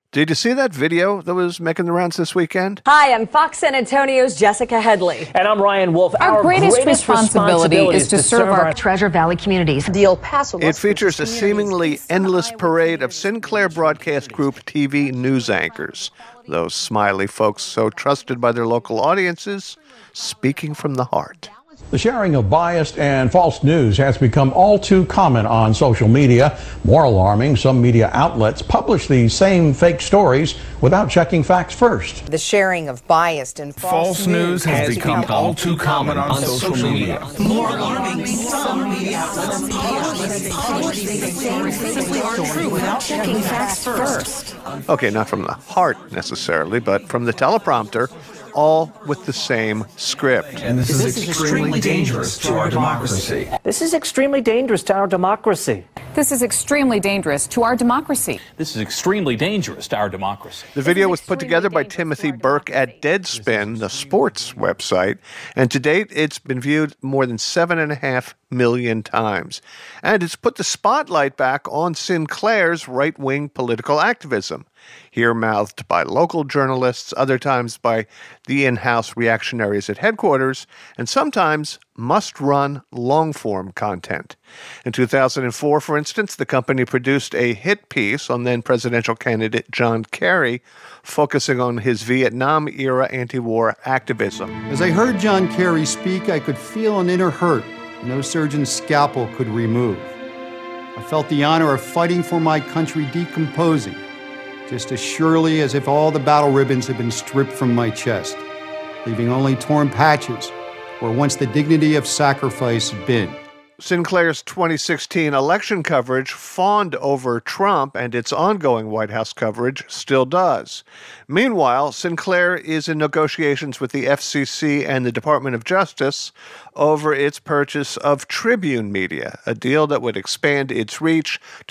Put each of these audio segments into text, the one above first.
Did you see that video that was making the rounds this weekend? Hi, I'm Fox San Antonio's Jessica Headley. And I'm Ryan Wolf. Our greatest responsibility is to serve our Treasure Valley communities. The El Paso. It features a seemingly endless parade of Sinclair Broadcast Group TV news anchors. Those smiley folks so trusted by their local audiences, speaking from the heart. The sharing of biased and false news has become all too common on social media. More alarming, some media outlets publish these same fake stories without checking facts first. The sharing of biased and false news has become all too common on social media. More alarming, some media outlets publish these same fake stories without checking facts first. Okay, not from the heart necessarily, but from the teleprompter, all with the same script. And this is extremely dangerous to our democracy. This is extremely dangerous to our democracy. This is extremely dangerous to our democracy. This is extremely dangerous to our democracy. The video was put together by Timothy Burke at Deadspin, the sports website, and to date it's been viewed more than 7.5 million times. And it's put the spotlight back on Sinclair's right-wing political activism, here mouthed by local journalists, other times by the in-house reactionaries at headquarters, and sometimes must-run long-form content. In 2004, for instance, the company produced a hit piece on then-presidential candidate John Kerry, focusing on his Vietnam-era anti-war activism. As I heard John Kerry speak, I could feel an inner hurt no surgeon's scalpel could remove. I felt the honor of fighting for my country decomposing, just as surely as if all the battle ribbons had been stripped from my chest, leaving only torn patches where once the dignity of sacrifice had been. Sinclair's 2016 election coverage fawned over Trump, and its ongoing White House coverage still does. Meanwhile, Sinclair is in negotiations with the FCC and the Department of Justice over its purchase of Tribune Media, a deal that would expand its reach to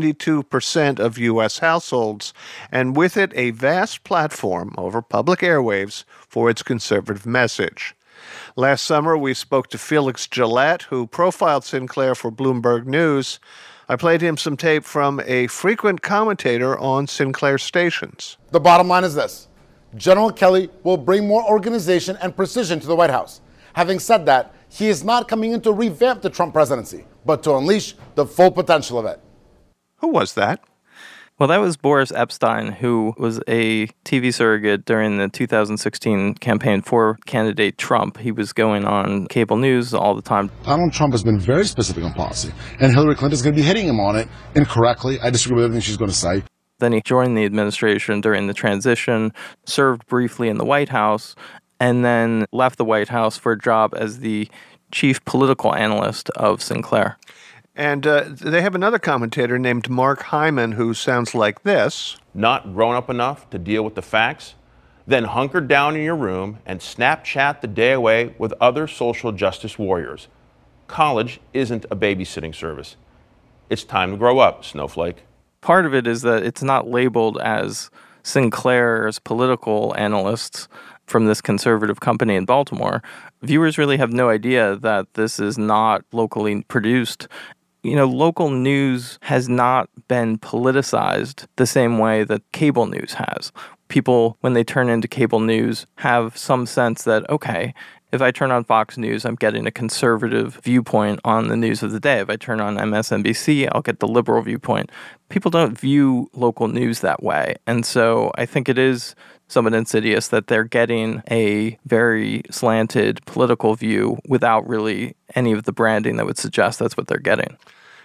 72% of U.S. households, and with it a vast platform over public airwaves for its conservative message. Last summer, we spoke to Felix Gillette, who profiled Sinclair for Bloomberg News. I played him some tape from a frequent commentator on Sinclair stations. The bottom line is this. General Kelly will bring more organization and precision to the White House. Having said that, he is not coming in to revamp the Trump presidency, but to unleash the full potential of it. Who was that? Well, that was Boris Epshteyn, who was a TV surrogate during the 2016 campaign for candidate Trump. He was going on cable news all the time. Donald Trump has been very specific on policy, and Hillary Clinton is going to be hitting him on it incorrectly. I disagree with everything she's going to say. Then he joined the administration during the transition, served briefly in the White House, and then left the White House for a job as the chief political analyst of Sinclair. And they have another commentator named Mark Hyman who sounds like this. Not grown up enough to deal with the facts? Then hunker down in your room and Snapchat the day away with other social justice warriors. College isn't a babysitting service. It's time to grow up, snowflake. Part of it is that it's not labeled as Sinclair's political analysts from this conservative company in Baltimore. Viewers really have no idea that this is not locally produced. You know, local news has not been politicized the same way that cable news has. People, when they turn into cable news, have some sense that, okay, if I turn on Fox News, I'm getting a conservative viewpoint on the news of the day. If I turn on MSNBC, I'll get the liberal viewpoint. People don't view local news that way. And so I think it is somewhat insidious that they're getting a very slanted political view without really any of the branding that would suggest that's what they're getting.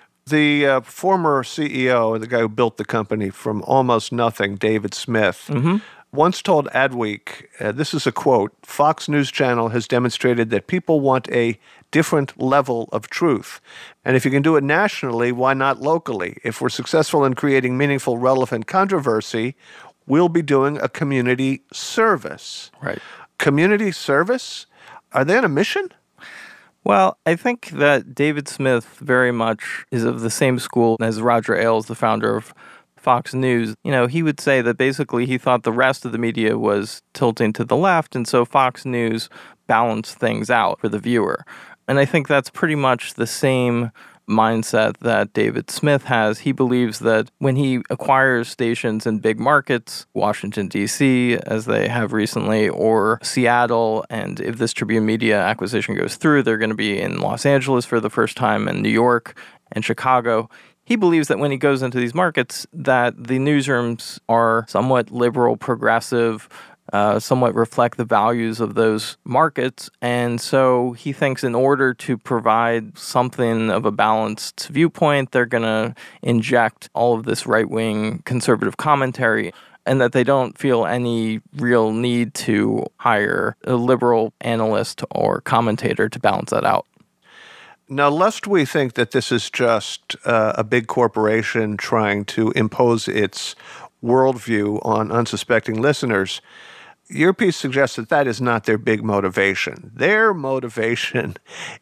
The former CEO, the guy who built the company from almost nothing, David Smith, once told Adweek, this is a quote, "Fox News Channel has demonstrated that people want a different level of truth. And if you can do it nationally, why not locally? If we're successful in creating meaningful, relevant controversy, we'll be doing a community service." Right. Community service? Are they on a mission? Well, I think that David Smith very much is of the same school as Roger Ailes, the founder of Fox News. You know, he would say that basically he thought the rest of the media was tilting to the left, and so Fox News balanced things out for the viewer. And I think that's pretty much the same mindset that David Smith has. He believes that when he acquires stations in big markets, Washington, D.C., as they have recently, or Seattle, and if this Tribune Media acquisition goes through, they're going to be in Los Angeles for the first time, and New York and Chicago. He believes that when he goes into these markets, that the newsrooms are somewhat liberal, progressive, somewhat reflect the values of those markets. And so he thinks in order to provide something of a balanced viewpoint, they're going to inject all of this right-wing conservative commentary, and that they don't feel any real need to hire a liberal analyst or commentator to balance that out. Now, lest we think that this is just a big corporation trying to impose its worldview on unsuspecting listeners, your piece suggests that that is not their big motivation. Their motivation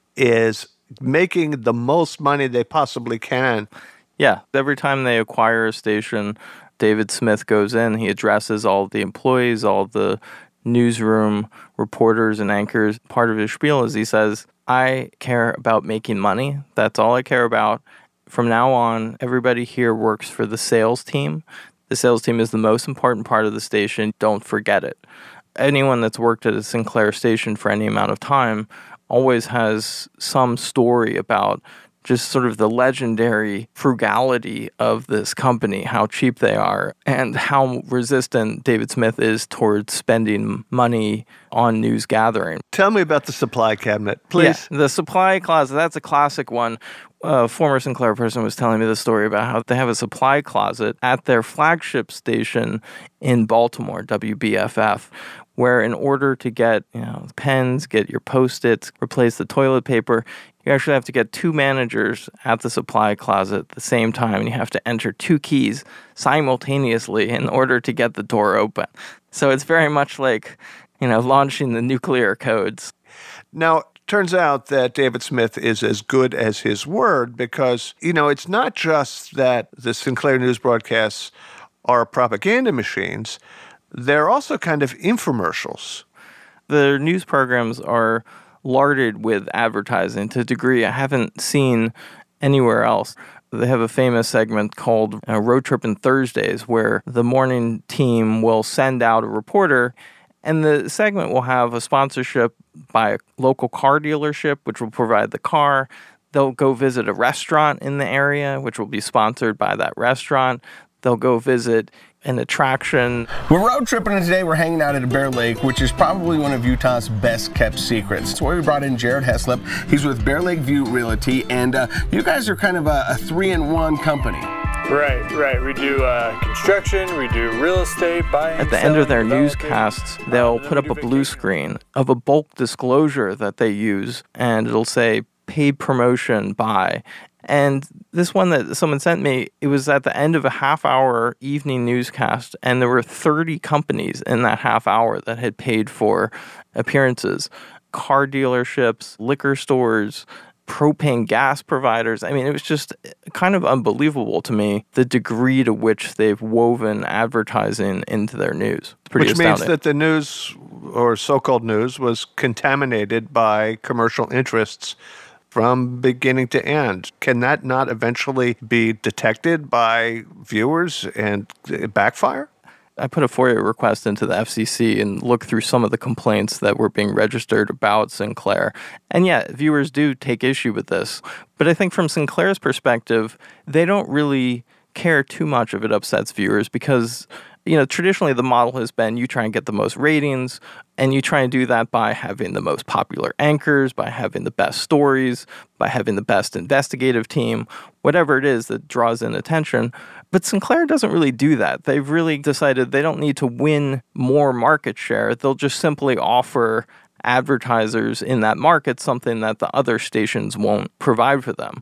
is making the most money they possibly can. Yeah, every time they acquire a station, David Smith goes in, he addresses all the employees, all the newsroom reporters and anchors. Part of his spiel is he says, I care about making money. That's all I care about. From now on, everybody here works for the sales team. The sales team is the most important part of the station. Don't forget it. Anyone that's worked at a Sinclair station for any amount of time always has some story about just sort of the legendary frugality of this company, how cheap they are, and how resistant David Smith is towards spending money on news gathering. Tell me about the supply cabinet, please. Yeah, the supply closet, that's a classic one. A former Sinclair person was telling me the story about how they have a supply closet at their flagship station in Baltimore, WBFF, where in order to get pens, get your Post-its, replace the toilet paper, you actually have to get two managers at the supply closet at the same time, and you have to enter two keys simultaneously in order to get the door open. So it's very much like, launching the nuclear codes. Now, turns out that David Smith is as good as his word because, it's not just that the Sinclair news broadcasts are propaganda machines. They're also kind of infomercials. The news programs are larded with advertising to a degree I haven't seen anywhere else. They have a famous segment called Road Trippin' Thursdays, where the morning team will send out a reporter, and the segment will have a sponsorship by a local car dealership, which will provide the car. They'll go visit a restaurant in the area, which will be sponsored by that restaurant. They'll go visit an attraction. We're road tripping, and today we're hanging out at Bear Lake, which is probably one of Utah's best kept secrets. That's why we brought in Jared Heslop. He's with Bear Lake View Realty, and you guys are kind of a three-in-one company. Right. We do construction, we do real estate, buying. At the end of their newscasts, they'll put up a blue screen of a bulk disclosure that they use, and it'll say paid promotion by. And this one that someone sent me, it was at the end of a half-hour evening newscast, and there were 30 companies in that half hour that had paid for appearances. Car dealerships, liquor stores, propane gas providers. I mean, it was just kind of unbelievable to me, the degree to which they've woven advertising into their news. It's pretty astounding. Which means that the news, or so-called news, was contaminated by commercial interests from beginning to end. Can that not eventually be detected by viewers and backfire? I put a FOIA request into the FCC and looked through some of the complaints that were being registered about Sinclair. And yeah, viewers do take issue with this. But I think from Sinclair's perspective, they don't really care too much if it upsets viewers because, traditionally the model has been you try and get the most ratings, and you try and do that by having the most popular anchors, by having the best stories, by having the best investigative team, whatever it is that draws in attention. But Sinclair doesn't really do that. They've really decided they don't need to win more market share. They'll just simply offer advertisers in that market something that the other stations won't provide for them.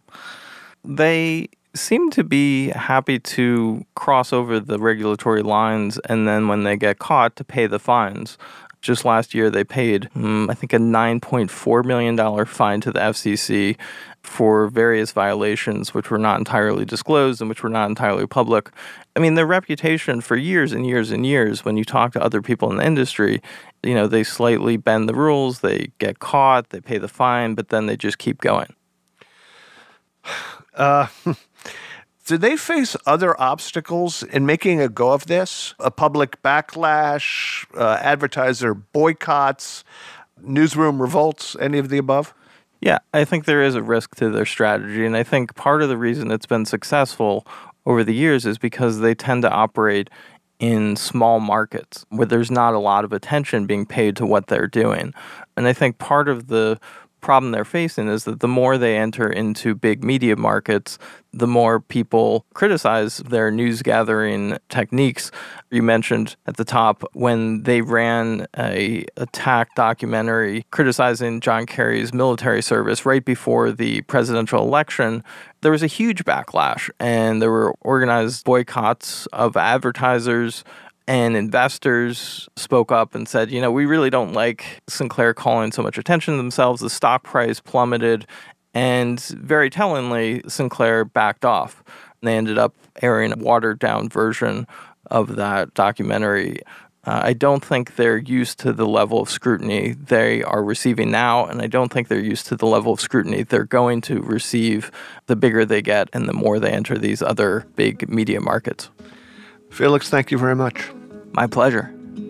They seem to be happy to cross over the regulatory lines and then when they get caught to pay the fines. Just last year, they paid, I think, a $9.4 million fine to the FCC for various violations which were not entirely disclosed and which were not entirely public. I mean, their reputation for years and years and years, when you talk to other people in the industry, they slightly bend the rules, they get caught, they pay the fine, but then they just keep going. Do they face other obstacles in making a go of this? A public backlash, advertiser boycotts, newsroom revolts, any of the above? Yeah, I think there is a risk to their strategy. And I think part of the reason it's been successful over the years is because they tend to operate in small markets where there's not a lot of attention being paid to what they're doing. And I think part of the problem they're facing is that the more they enter into big media markets, the more people criticize their news gathering techniques. You mentioned at the top when they ran a attack documentary criticizing John Kerry's military service right before the presidential election, there was a huge backlash, and there were organized boycotts of advertisers, and investors spoke up and said, we really don't like Sinclair calling so much attention to themselves. The stock price plummeted, and very tellingly, Sinclair backed off. And they ended up airing a watered-down version of that documentary. I don't think they're used to the level of scrutiny they are receiving now, and I don't think they're used to the level of scrutiny they're going to receive the bigger they get and the more they enter these other big media markets. Felix, thank you very much. My pleasure.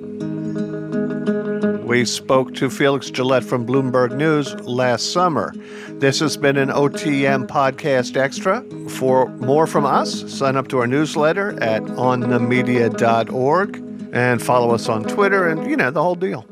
We spoke to Felix Gillette from Bloomberg News last summer. This has been an OTM Podcast Extra. For more from us, sign up to our newsletter at onthemedia.org and follow us on Twitter and, the whole deal.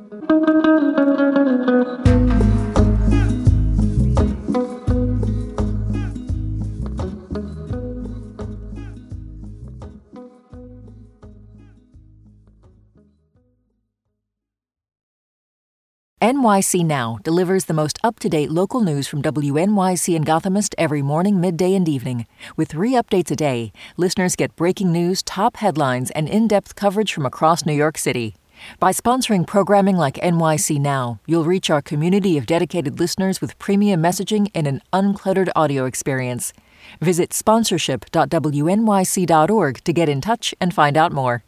NYC Now delivers the most up-to-date local news from WNYC and Gothamist every morning, midday, and evening. With 3 updates a day, listeners get breaking news, top headlines, and in-depth coverage from across New York City. By sponsoring programming like NYC Now, you'll reach our community of dedicated listeners with premium messaging and an uncluttered audio experience. Visit sponsorship.wnyc.org to get in touch and find out more.